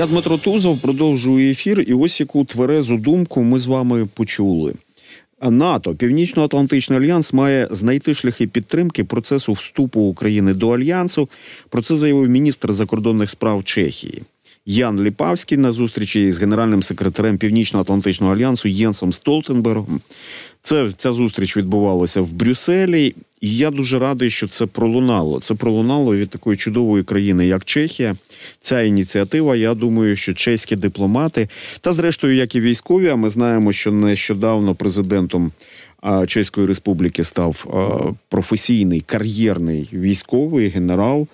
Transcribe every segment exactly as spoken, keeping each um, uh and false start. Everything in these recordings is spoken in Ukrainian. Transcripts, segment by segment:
Я Дмитро Тузов, продовжую ефір, і ось яку тверезу думку ми з вами почули. НАТО, Північно-Атлантичний альянс, має знайти шляхи підтримки процесу вступу України до альянсу. Про це заявив міністр закордонних справ Чехії Ян Ліпавський на зустрічі з генеральним секретарем Північно-Атлантичного альянсу Єнсом Столтенбергом. Це, ця зустріч відбувалася в Брюсселі, і я дуже радий, що це пролунало. Це пролунало від такої чудової країни, як Чехія. Ця ініціатива, я думаю, що чеські дипломати, та зрештою, як і військові, а ми знаємо, що нещодавно президентом Чеської Республіки став професійний, кар'єрний військовий генерал,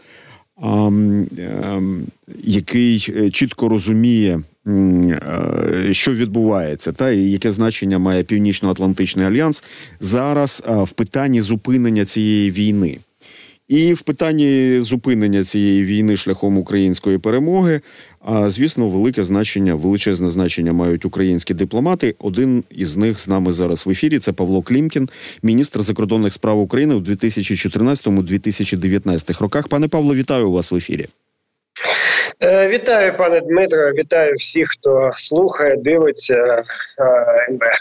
який чітко розуміє, що відбувається, та і яке значення має Північно-Атлантичний альянс зараз в питанні зупинення цієї війни. І в питанні зупинення цієї війни шляхом української перемоги, звісно, велике значення, величезне значення мають українські дипломати. Один із них з нами зараз в ефірі – це Павло Клімкін, міністр закордонних справ України у дві тисячі чотирнадцятому - дві тисячі дев'ятнадцятому роках. Пане Павло, вітаю вас в ефірі. Вітаю, пане Дмитро, вітаю всіх, хто слухає, дивиться ен бе е.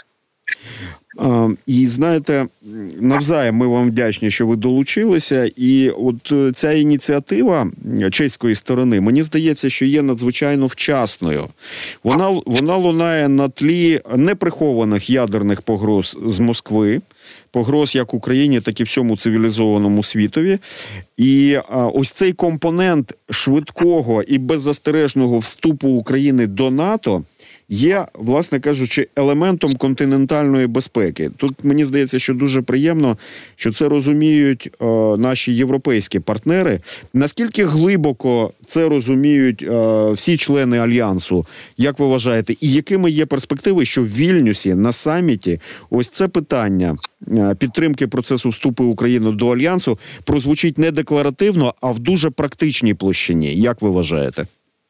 А, і знаєте, навзаєм ми вам вдячні, що ви долучилися. І от ця ініціатива чеської сторони, мені здається, що є надзвичайно вчасною. Вона, вона лунає на тлі неприхованих ядерних погроз з Москви, погроз як Україні, так і всьому цивілізованому світові. І а, ось цей компонент швидкого і беззастережного вступу України до НАТО є, власне кажучи, елементом континентальної безпеки. Тут мені здається, що дуже приємно, що це розуміють е, наші європейські партнери. Наскільки глибоко це розуміють е, всі члени Альянсу, як ви вважаєте, і якими є перспективи, що в Вільнюсі на саміті ось це питання е, підтримки процесу вступу України до Альянсу прозвучить не декларативно, а в дуже практичній площині. Як ви вважаєте?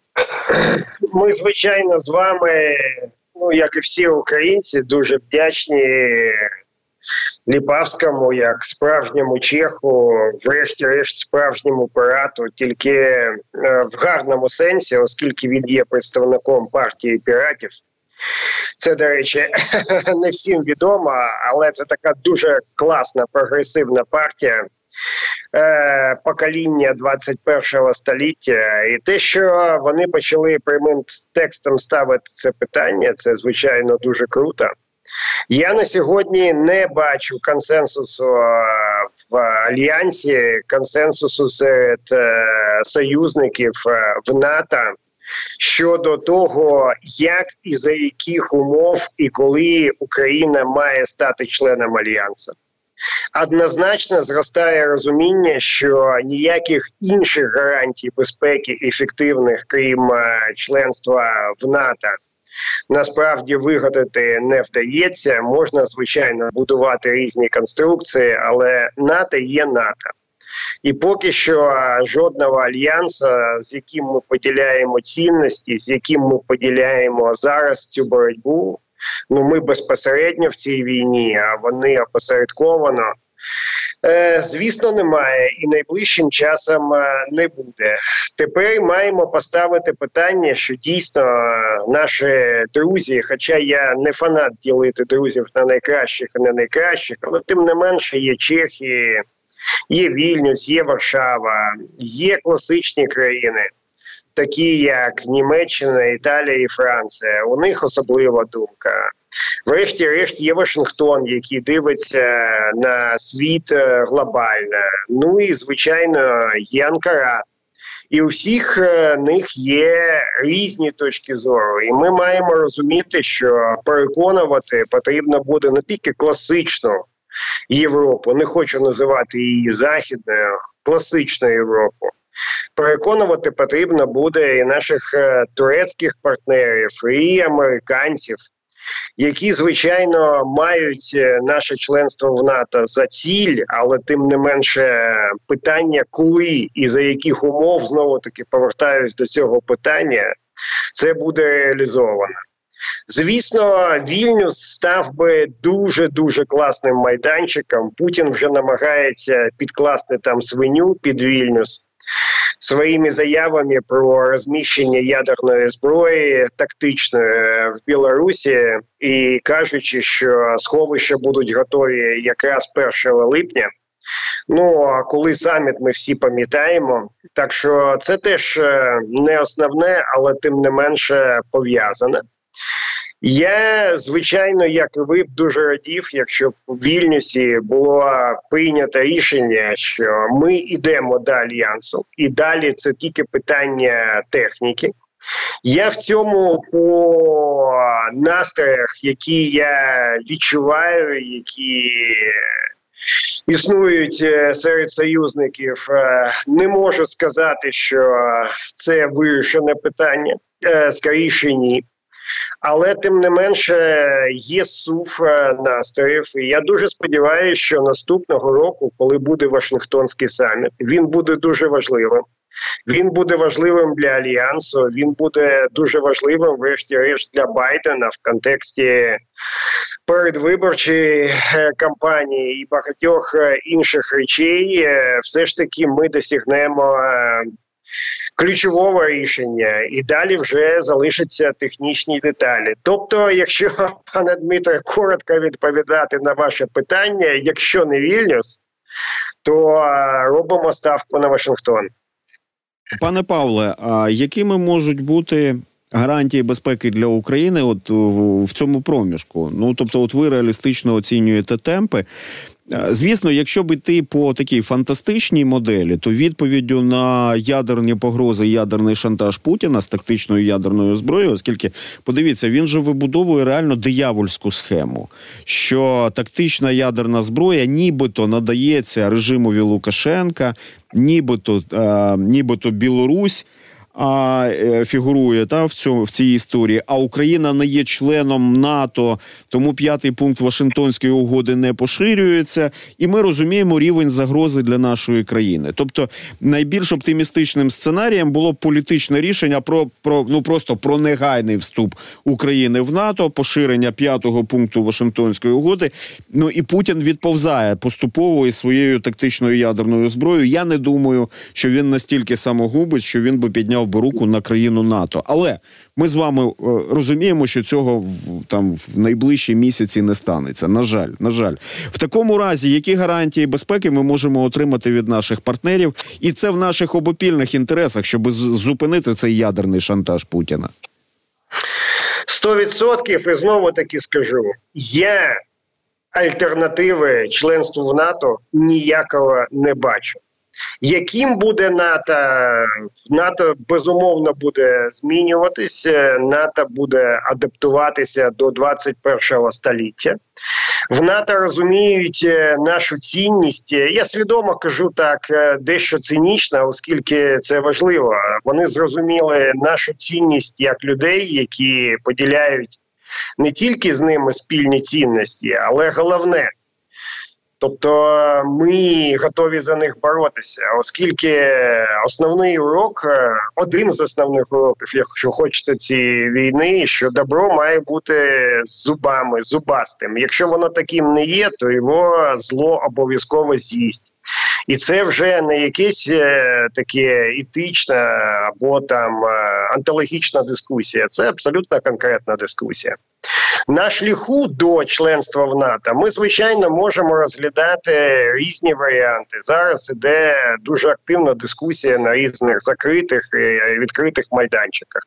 Ми, звичайно, з вами, ну, як і всі українці, дуже вдячні Ліпавському, як справжньому чеху, врешті-решт справжньому пірату, тільки в гарному сенсі, оскільки він є представником партії піратів. Це, до речі, не всім відомо, але це така дуже класна, прогресивна партія покоління двадцять першого століття. І те, що вони почали прямим текстом ставити це питання, це, звичайно, дуже круто. Я на сьогодні не бачу консенсусу в Альянсі, консенсусу серед союзників в НАТО щодо того, як і за яких умов і коли Україна має стати членом Альянсу. Однозначно зростає розуміння, що ніяких інших гарантій безпеки ефективних, крім членства в НАТО, насправді вигадати не вдається. Можна, звичайно, будувати різні конструкції, але НАТО є НАТО. І поки що жодного альянсу, з яким ми поділяємо цінності, з яким ми поділяємо зараз цю боротьбу, ну, ми безпосередньо в цій війні, а вони опосередковано, е, звісно, немає і найближчим часом е, не буде. Тепер маємо поставити питання, що дійсно наші друзі, хоча я не фанат ділити друзів на найкращих і не найкращих, але тим не менше є Чехія, є Вільнюс, є Варшава, є класичні країни, такі як Німеччина, Італія і Франція. У них особлива думка. Врешті-решт є Вашингтон, який дивиться на світ глобально. Ну і, звичайно, є Анкара. І у всіх них є різні точки зору. І ми маємо розуміти, що переконувати потрібно буде не тільки класичну Європу, не хочу називати її західною, класичну Європу. Переконувати потрібно буде і наших е, турецьких партнерів, і американців, які, звичайно, мають наше членство в НАТО за ціль, але тим не менше питання, коли і за яких умов, знову-таки повертаюсь до цього питання, це буде реалізовано. Звісно, Вільнюс став би дуже-дуже класним майданчиком. Путін вже намагається підкласти там свиню під Вільнюс. своїми заявами про розміщення ядерної зброї тактичної в Білорусі і кажучи, що сховища будуть готові якраз першого липня. Ну, а коли саміт, ми всі пам'ятаємо. Так що це теж не основне, але тим не менше пов'язане. Я, звичайно, як і ви, б дуже радів, якщо б у Вільнюсі було прийнято рішення, що ми йдемо до Альянсу, і далі це тільки питання техніки. Я в цьому по настроях, які я відчуваю, які існують серед союзників, не можу сказати, що це вирішене питання, скоріше ні. Але, тим не менше, є сув настроїв. І я дуже сподіваюся, що наступного року, коли буде Вашингтонський саміт, він буде дуже важливим. Він буде важливим для Альянсу, він буде дуже важливим, врешті-решт, для Байдена в контексті передвиборчої кампанії і багатьох інших речей. Все ж таки ми досягнемо ключового рішення, і далі вже залишаться технічні деталі. Тобто, якщо, пане Дмитре, коротко відповідати на ваше питання, якщо не Вільнюс, то робимо ставку на Вашингтон. Пане Павле, а якими можуть бути гарантії безпеки для України от в цьому проміжку? Ну, тобто, от ви реалістично оцінюєте темпи. Звісно, якщо б йти по такій фантастичній моделі, то відповіддю на ядерні погрози, ядерний шантаж Путіна з тактичною ядерною зброєю, оскільки, подивіться, він же вибудовує реально диявольську схему, що тактична ядерна зброя нібито надається режимові Лукашенка, нібито, а, нібито Білорусь, а фігурує та, в, цьому, в цій історії, а Україна не є членом НАТО, тому п'ятий пункт Вашингтонської угоди не поширюється, і ми розуміємо рівень загрози для нашої країни. Тобто найбільш оптимістичним сценарієм було б політичне рішення про, про, ну, просто про негайний вступ України в НАТО, поширення п'ятого пункту Вашингтонської угоди, ну і Путін відповзає поступово із своєю тактичною ядерною зброєю. Я не думаю, що він настільки самогубець, що він би підняв би руку на країну НАТО. Але ми з вами е, розуміємо, що цього в, там в найближчі місяці не станеться. На жаль, на жаль. В такому разі, які гарантії безпеки ми можемо отримати від наших партнерів? І це в наших обопільних інтересах, щоб зупинити цей ядерний шантаж Путіна. Сто відсотків, і знову таки скажу, я альтернативи членству в НАТО ніякого не бачу. Яким буде НАТО? НАТО, безумовно, буде змінюватися, НАТО буде адаптуватися до двадцять першого століття. В НАТО розуміють нашу цінність. Я свідомо кажу так, дещо цинічно, оскільки це важливо. Вони зрозуміли нашу цінність як людей, які поділяють не тільки з ними спільні цінності, але головне. Тобто ми готові за них боротися, оскільки основний урок, один з основних уроків, якщо хочете, цієї війни, що добро має бути зубами, зубастим. Якщо воно таким не є, то його зло обов'язково з'їсть. І це вже не якесь е, таке етична або там е, антологічна дискусія, це абсолютно конкретна дискусія. На шляху до членства в НАТО ми, звичайно, можемо розглядати різні варіанти. Зараз іде дуже активна дискусія на різних закритих і відкритих майданчиках.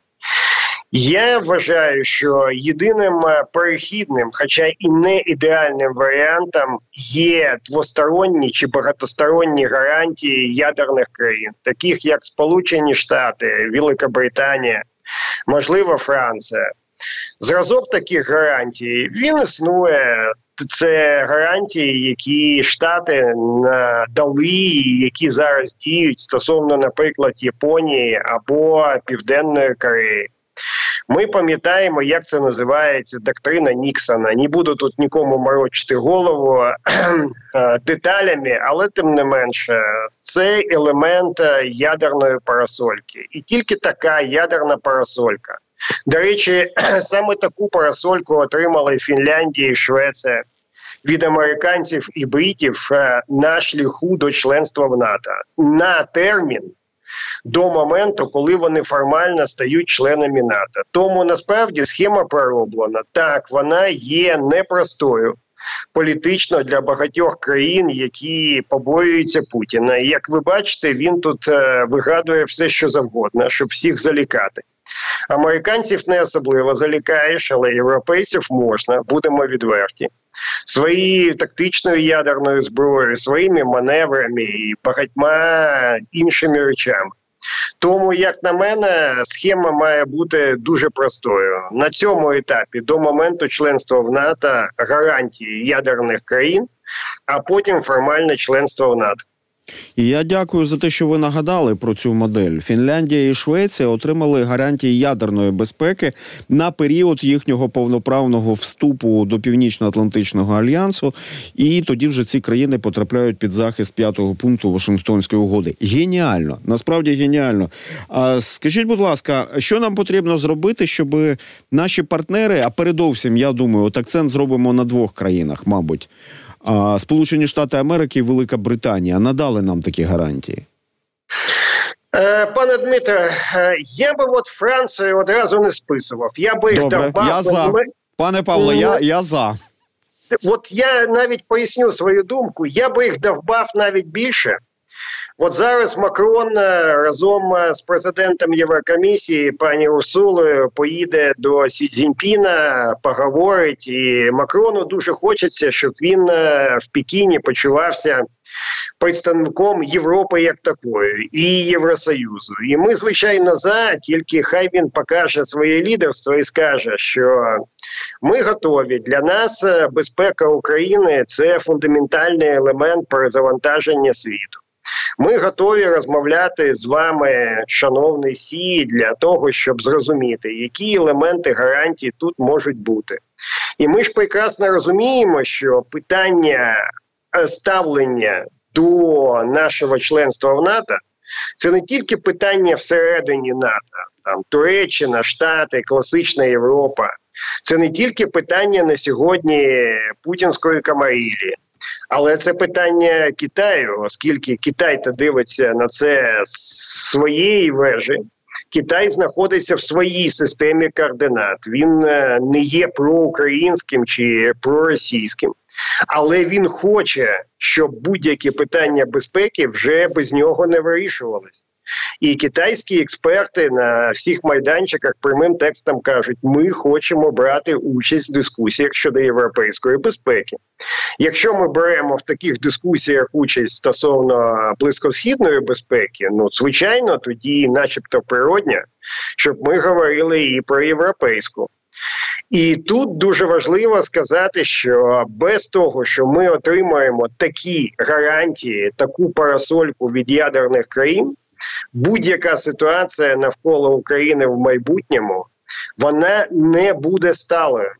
Я вважаю, що єдиним перехідним, хоча і не ідеальним варіантом є двосторонні чи багатосторонні гарантії ядерних країн, таких як Сполучені Штати, Велика можливо, Франція. Зразок таких гарантій, він існує. Це гарантії, які Штати дали, які зараз діють стосовно, наприклад, Японії або Південної Кореї. Ми пам'ятаємо, як це називається доктрина Ніксона. Не буду тут нікому морочити голову деталями, але тим не менше, це елемент ядерної парасольки. І тільки така ядерна парасолька. До речі, саме таку парасольку отримали Фінляндія і Швеція від американців і бритів на шляху до членства в НАТО. На термін до моменту, коли вони формально стають членами НАТО. Тому насправді схема пророблена. Так, вона є непростою політично для багатьох країн, які побоюються Путіна. І як ви бачите, він тут е, вигадує все, що завгодно, щоб всіх залякати. Американців не особливо залякаєш, але європейців можна, будемо відверті. Своєю тактичною ядерною зброєю, своїми маневрами і багатьма іншими речами. Тому, як на мене, схема має бути дуже простою. На цьому етапі, до моменту членства в НАТО, гарантії ядерних країн, а потім формальне членство в НАТО. І я дякую за те, що ви нагадали про цю модель. Фінляндія і Швеція отримали гарантії ядерної безпеки на період їхнього повноправного вступу до Північно-Атлантичного альянсу, і тоді вже ці країни потрапляють під захист п'ятого пункту Вашингтонської угоди. Геніально, насправді геніально. А скажіть, будь ласка, що нам потрібно зробити, щоб наші партнери, а передовсім, я думаю, от акцент зробимо на двох країнах, мабуть, а Сполучені Штати Америки і Велика Британія надали нам такі гарантії? Пане Дмитре, я би от Францію одразу не списував. Я би їх Добре, давав, я за. Пане Павло, я, я за. От я навіть поясню свою думку. Я би їх довбав навіть більше. От зараз Макрон разом з президентом Єврокомісії, пані Урсулою, поїде до Сі Цзіньпіна, поговорить. І Макрону дуже хочеться, щоб він в Пекіні почувався представником Європи як такої і Євросоюзу. І ми, звичайно, за, тільки хай він покаже своє лідерство і скаже, що ми готові. Для нас безпека України – це фундаментальний елемент перезавантаження світу. Ми готові розмовляти з вами, шановний Сі, для того, щоб зрозуміти, які елементи гарантій тут можуть бути. І ми ж прекрасно розуміємо, що питання ставлення до нашого членства в НАТО – це не тільки питання всередині НАТО, там Туреччина, Штати, класична Європа. Це не тільки питання на сьогодні путінської камарилі. Але це питання Китаю, оскільки Китай-то дивиться на це з своєї вежі. Китай знаходиться в своїй системі координат. Він не є проукраїнським чи проросійським. Але він хоче, щоб будь-які питання безпеки вже без нього не вирішувались. І китайські експерти на всіх майданчиках прямим текстом кажуть, ми хочемо брати участь в дискусіях щодо європейської безпеки. Якщо ми беремо в таких дискусіях участь стосовно близькосхідної безпеки, ну, звичайно, тоді начебто природньо, щоб ми говорили і про європейську. І тут дуже важливо сказати, що без того, що ми отримаємо такі гарантії, таку парасольку від ядерних країн, будь-яка ситуація навколо України в майбутньому, вона не буде сталою.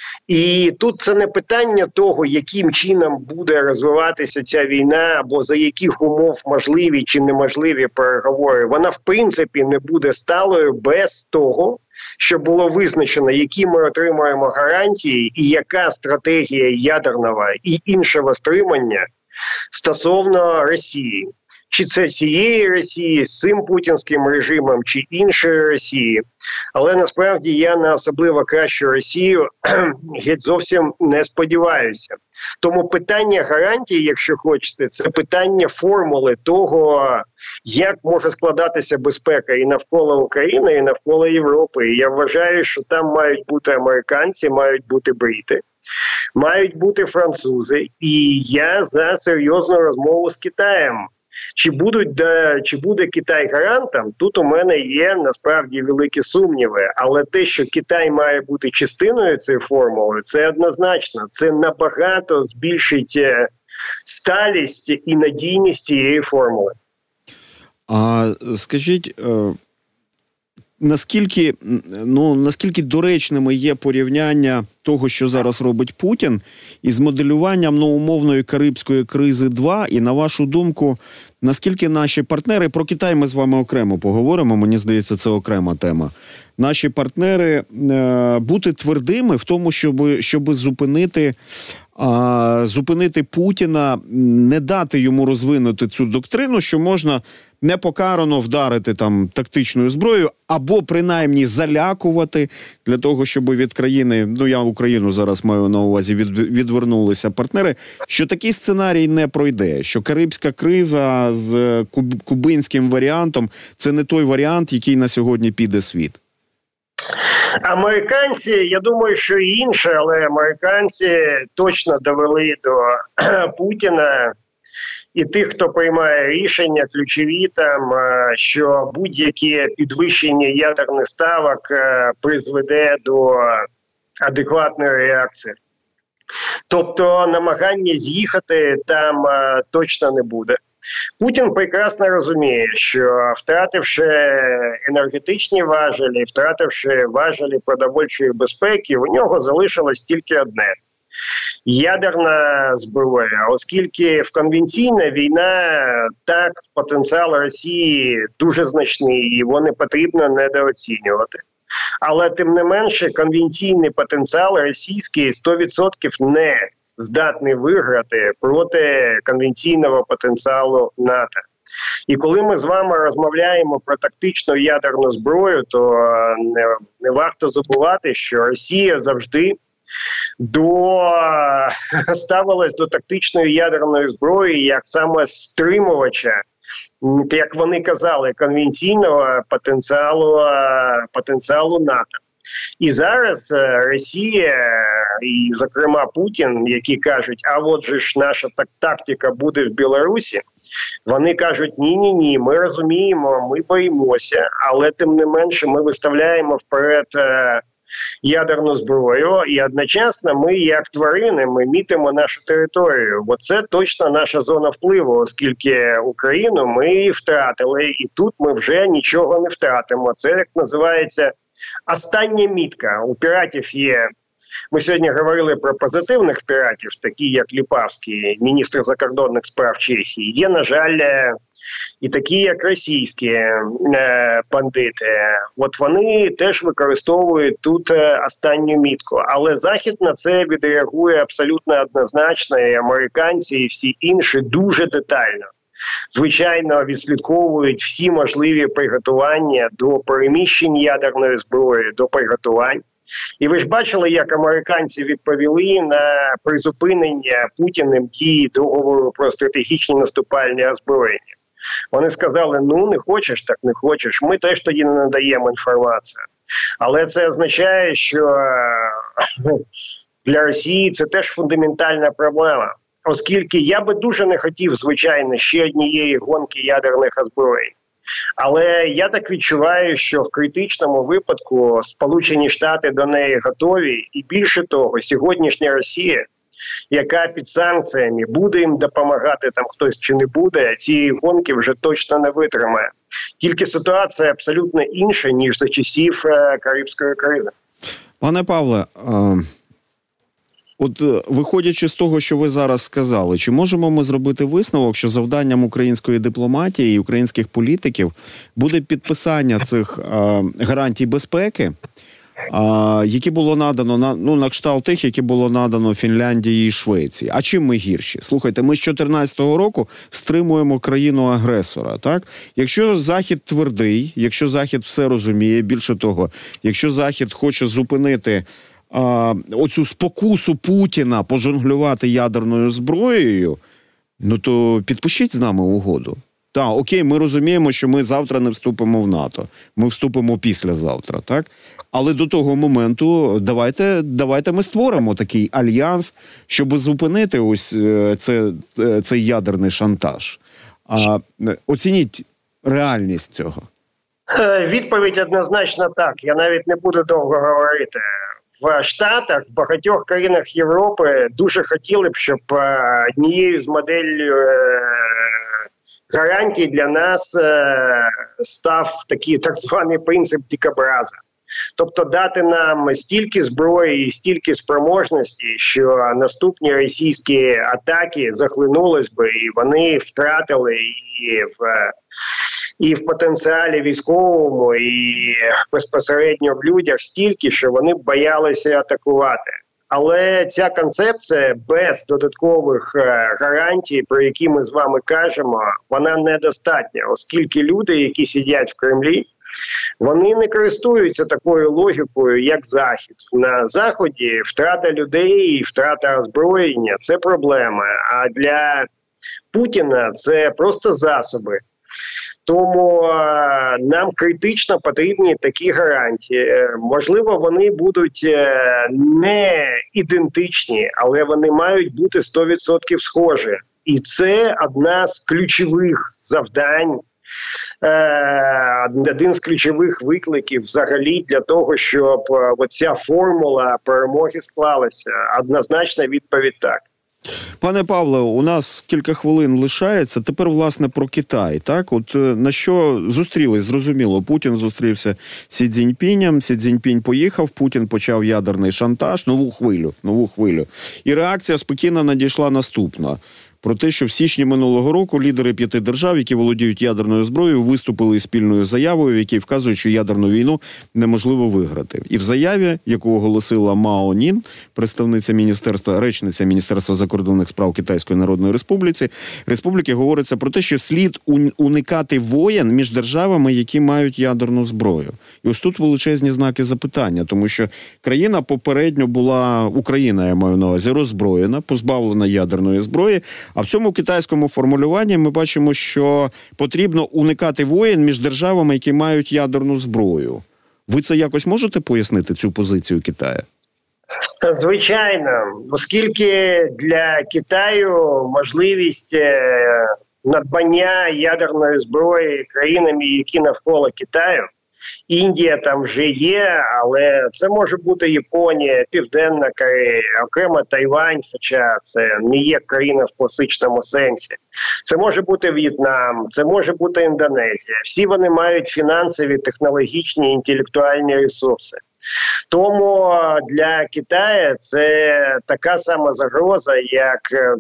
І тут це не питання того, яким чином буде розвиватися ця війна, або за яких умов можливі чи неможливі переговори. Вона, в принципі, не буде сталою без того, що було визначено, які ми отримаємо гарантії і яка стратегія ядерного і іншого стримання стосовно Росії. Чи це цієї Росії з цим путінським режимом, чи іншої Росії. Але насправді я на особливо кращу Росію геть зовсім не сподіваюся. Тому питання гарантій, якщо хочете, це питання формули того, як може складатися безпека і навколо України, і навколо Європи. І я вважаю, що там мають бути американці, мають бути брити, мають бути французи. І я за серйозну розмову з Китаєм. Чи будуть, да, чи буде Китай гарантом, тут у мене є насправді великі сумніви. Але те, що Китай має бути частиною цієї формули, це однозначно. Це набагато збільшить сталість і надійність цієї формули. А скажіть, наскільки, ну, наскільки доречними є порівняння того, що зараз робить Путін, із моделюванням, ну, умовної Карибської кризи два, і на вашу думку, наскільки наші партнери, про Китай ми з вами окремо поговоримо, мені здається, це окрема тема, наші партнери е, бути твердими в тому, щоб, щоб зупинити а, зупинити Путіна, не дати йому розвинути цю доктрину, що можна непокарано вдарити там тактичною зброєю, або принаймні залякувати для того, щоб від країни, ну я Україну зараз маю на увазі, від, відвернулися партнери, що такий сценарій не пройде, що карибська криза з куб, кубинським варіантом – це не той варіант, який на сьогодні піде світ. Американці, я думаю, що і інше, але американці точно довели до Путіна і тих, хто приймає рішення, ключові там, що будь-яке підвищення ядерних ставок призведе до адекватної реакції. Тобто намагання з'їхати там точно не буде. Путін прекрасно розуміє, що втративши енергетичні важелі, втративши важелі продовольчої безпеки, у нього залишилось тільки одне – ядерна зброя. Оскільки в конвенційна війна, так, потенціал Росії дуже значний, його не потрібно недооцінювати. Але тим не менше конвенційний потенціал російський сто відсотків не здатний виграти проти конвенційного потенціалу НАТО. І коли ми з вами розмовляємо про тактичну ядерну зброю, то не, не варто забувати, що Росія завжди до ставилась до тактичної ядерної зброї як саме стримувача, як вони казали, конвенційного потенціалу, потенціалу НАТО. І зараз Росія, і зокрема Путін, які кажуть, а от же ж наша так, тактика буде в Білорусі, вони кажуть, ні-ні-ні, ми розуміємо, ми боїмося, але тим не менше ми виставляємо вперед е, ядерну зброю, і одночасно ми, як тварини, ми мітимо нашу територію. Бо це точно наша зона впливу, оскільки Україну ми втратили, і тут ми вже нічого не втратимо. Це, як називається, остання мітка. У піратів є, ми сьогодні говорили про позитивних піратів, такі як Ліпавський, міністр закордонних справ Чехії. Є, на жаль, і такі як російські е, бандити. От вони теж використовують тут останню мітку. Але Захід на це відреагує абсолютно однозначно, і американці, і всі інші дуже детально. Звичайно, відслідковують всі можливі приготування до переміщень ядерної зброї, до приготувань. І ви ж бачили, як американці відповіли на призупинення Путіним дії договору про стратегічні наступальні озброєння. Вони сказали, ну не хочеш, так не хочеш, ми теж тоді не надаємо інформацію. Але це означає, що для Росії це теж фундаментальна проблема. Оскільки я би дуже не хотів, звичайно, ще однієї гонки ядерних озброєнь. Але я так відчуваю, що в критичному випадку Сполучені Штати до неї готові. І більше того, сьогоднішня Росія, яка під санкціями, буде їм допомагати там хтось чи не буде, цієї гонки вже точно не витримає. Тільки ситуація абсолютно інша, ніж за часів е, Карибської кризи. Пане Павле, а... От, виходячи з того, що ви зараз сказали, чи можемо ми зробити висновок, що завданням української дипломатії і українських політиків буде підписання цих а, гарантій безпеки, а, які було надано, на, ну, на кшталт тих, які було надано Фінляндії і Швеції? А чим ми гірші? Слухайте, ми з чотирнадцятого року стримуємо країну-агресора, так? Якщо Захід твердий, якщо Захід все розуміє, більше того, якщо Захід хоче зупинити А, оцю спокусу Путіна пожонглювати ядерною зброєю, ну то підпишіть з нами угоду. Так, окей, ми розуміємо, що ми завтра не вступимо в НАТО. Ми вступимо післязавтра, так? Але до того моменту давайте, давайте ми створимо такий альянс, щоб зупинити ось це, цей ядерний шантаж. А оцініть реальність цього. Відповідь однозначно так. Я навіть не буду довго говорити. В Штатах, в багатьох країнах Європи дуже хотіли б, щоб однією з моделей гарантій для нас став такий так званий принцип дикобраза. Тобто дати нам стільки зброї і стільки спроможності, що наступні російські атаки захлинулись би, і вони втратили і в... і в потенціалі військовому, і безпосередньо в людях стільки, що вони б боялися атакувати. Але ця концепція без додаткових гарантій, про які ми з вами кажемо, вона недостатня, оскільки люди, які сидять в Кремлі, вони не користуються такою логікою, як Захід. На Заході втрата людей і втрата озброєння – це проблема, а для Путіна це просто засоби. Тому е, нам критично потрібні такі гарантії. Е, можливо, вони будуть е, не ідентичні, але вони мають бути сто відсотків схожі. І це одна з ключових завдань, е, один з ключових викликів взагалі для того, щоб е, оця формула перемоги склалася. Однозначна відповідь так. Пане Павле, у нас кілька хвилин лишається. Тепер, власне, про Китай. Так, от на що зустрілись? Зрозуміло, Путін зустрівся з Сі Цзіньпінем, Сі Цзіньпінь поїхав, Путін почав ядерний шантаж, нову хвилю, нову хвилю. І реакція з Пекіна надійшла наступна. Про те, що в січні минулого року лідери п'яти держав, які володіють ядерною зброєю, виступили із спільною заявою, в якій вказують, що ядерну війну неможливо виграти. І в заяві, яку оголосила Мао Нін, представниця міністерства, речниця Міністерства закордонних справ Китайської Народної Республіки, Республіки, говориться про те, що слід уникати воєн між державами, які мають ядерну зброю. І ось тут величезні знаки запитання, тому що країна попередньо була, Україна, я маю на увазі, роззброєна, позбавлена ядерної зброї. А в цьому китайському формулюванні ми бачимо, що потрібно уникати воєн між державами, які мають ядерну зброю. Ви це якось можете пояснити, цю позицію Китаю? Звичайно, оскільки для Китаю можливість надбання ядерної зброї країнами, які навколо Китаю, Індія там вже є, але це може бути Японія, Південна Корея, окремо Тайвань, хоча це не є країна в класичному сенсі. Це може бути В'єтнам, це може бути Індонезія. Всі вони мають фінансові, технологічні, інтелектуальні ресурси. Тому для Китаю це така сама загроза, як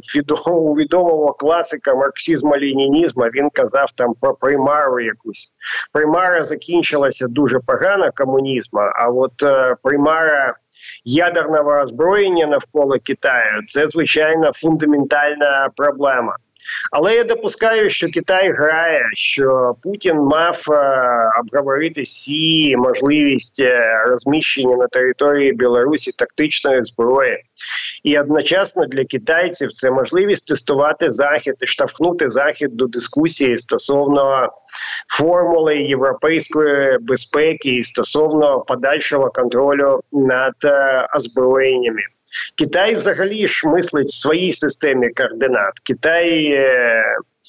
у відомого класика марксизму-ленінізму. Він казав там про примару якусь. Примара закінчилася дуже погано комунізму, а от примара ядерного озброєння навколо Китаю – це, звичайно, фундаментальна проблема. Але я допускаю, що Китай грає, що Путін мав е, обговорити Сі можливість е, розміщення на території Білорусі тактичної зброї. І одночасно для китайців це можливість тестувати Захід і штовхнути Захід до дискусії стосовно формули європейської безпеки і стосовно подальшого контролю над е, озброєннями. Китай взагалі ж мислить в своїй системі координат. Китай е,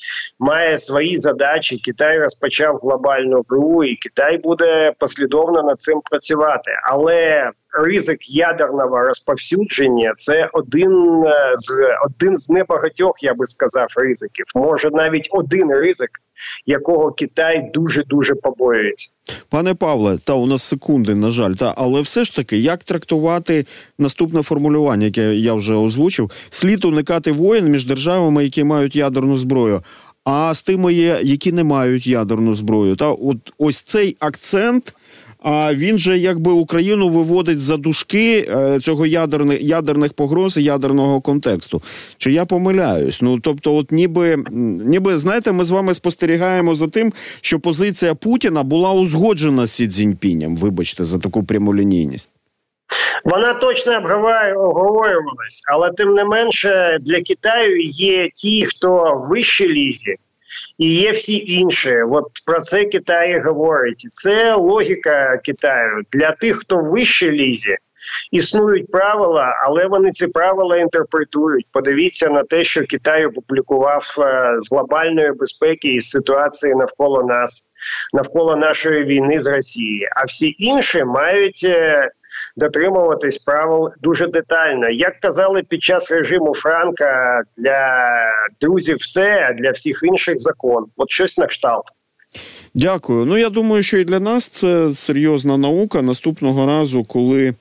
має свої задачі, Китай розпочав глобальну гру, і Китай буде послідовно над цим працювати. Але ризик ядерного розповсюдження – це один з, один з небагатьох, я би сказав, ризиків. Може навіть один ризик, якого Китай дуже-дуже побоюється. Пане Павле, та у нас секунди, на жаль, та, але все ж таки, як трактувати наступне формулювання, яке я вже озвучив, слід уникати воєн між державами, які мають ядерну зброю, а з тими, які не мають ядерну зброю. Та от ось цей акцент, а він же якби Україну виводить за дужки е, цього ядерних, ядерних погроз і ядерного контексту. Чи я помиляюсь? Ну, тобто, от ніби, ніби, знаєте, ми з вами спостерігаємо за тим, що позиція Путіна була узгоджена з Сі Цзіньпінем, вибачте за таку прямолінійність. Вона точно обговорювалась, але тим не менше для Китаю є ті, хто в вищій лізі, і є всі інші. От про це Китай говорить. Це логіка Китаю. Для тих, хто в вищій лізі, існують правила, але вони ці правила інтерпретують. Подивіться на те, що Китай опублікував з глобальної безпеки і з ситуації навколо нас, навколо нашої війни з Росією. А всі інші мають дотримуватись правил дуже детально. Як казали під час режиму Франка, для друзів все, а для всіх інших закон. От щось на кшталт. Дякую. Ну, я думаю, що і для нас це серйозна наука. Наступного разу, коли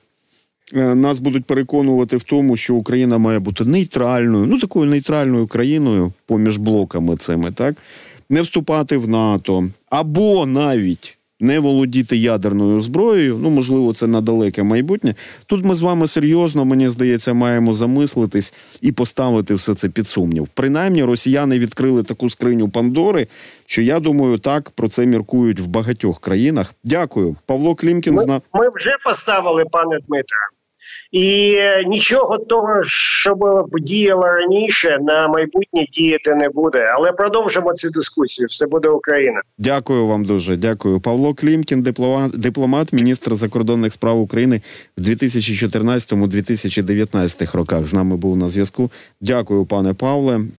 нас будуть переконувати в тому, що Україна має бути нейтральною, ну, такою нейтральною країною поміж блоками цими, так? Не вступати в НАТО, або навіть не володіти ядерною зброєю. Ну, можливо, це на далеке майбутнє. Тут ми з вами серйозно, мені здається, маємо замислитись і поставити все це під сумнів. Принаймні, росіяни відкрили таку скриню Пандори, що, я думаю, так про це міркують в багатьох країнах. Дякую. Павло Клімкін. Ми, зна... ми вже поставили, пане Дмитре. І нічого того, що було б діяло раніше, на майбутнє діяти не буде. Але продовжимо цю дискусію. Все буде Україна. Дякую вам дуже. Дякую. Павло Клімкін, дипломат, дипломат, міністр закордонних справ України в дві тисячі чотирнадцятому - дві тисячі дев'ятнадцятому роках. З нами був на зв'язку. Дякую, пане Павле.